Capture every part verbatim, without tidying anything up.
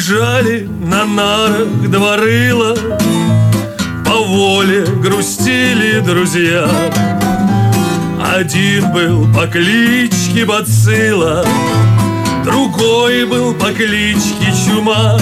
Лежали на нарах два рыла, по воле грустили друзья. Один был по кличке Бацилла, другой был по кличке Чума.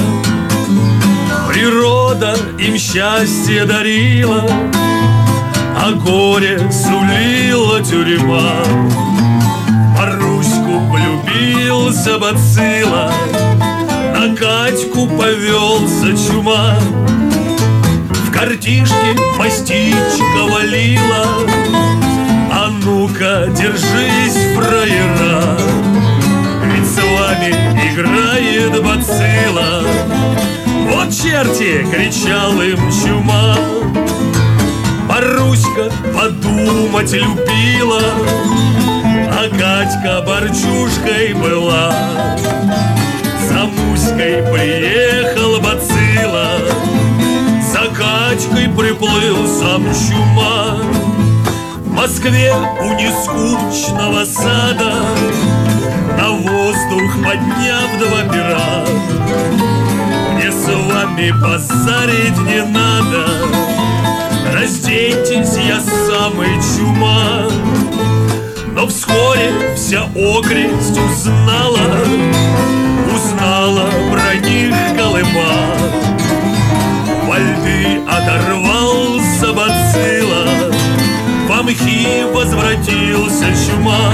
Природа им счастье дарила, а горе сулила тюрьма. Маруську влюбился Бацилла, на Катьку повелся Чума. В картишке мастичка валила, а ну-ка держись, фраера, ведь с вами играет Бацилла. Вот черти, кричал им Чума. Маруська подумать любила, а Катька борчушкой была. За Муськой приехал Бацилла, за Катькой приплыл сам Чума. В Москве у нескучного сада, на воздух подняв два пера: мне с вами базарить не надо, разденьтесь, я самый Чума. Но вскоре вся окресть узнала, узнала про них Колыма. Во льды оторвался Бацилла, во мхи возвратился Чума.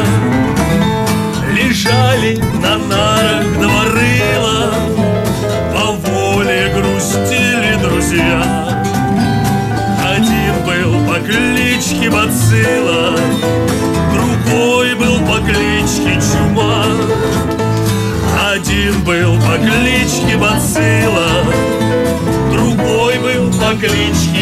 Лежали на нарах два рыла, по воле грустили друзья. Один был по кличке Бацилла, другой был по кличке Чума. Один был по кличке Бацилла, другой был по кличке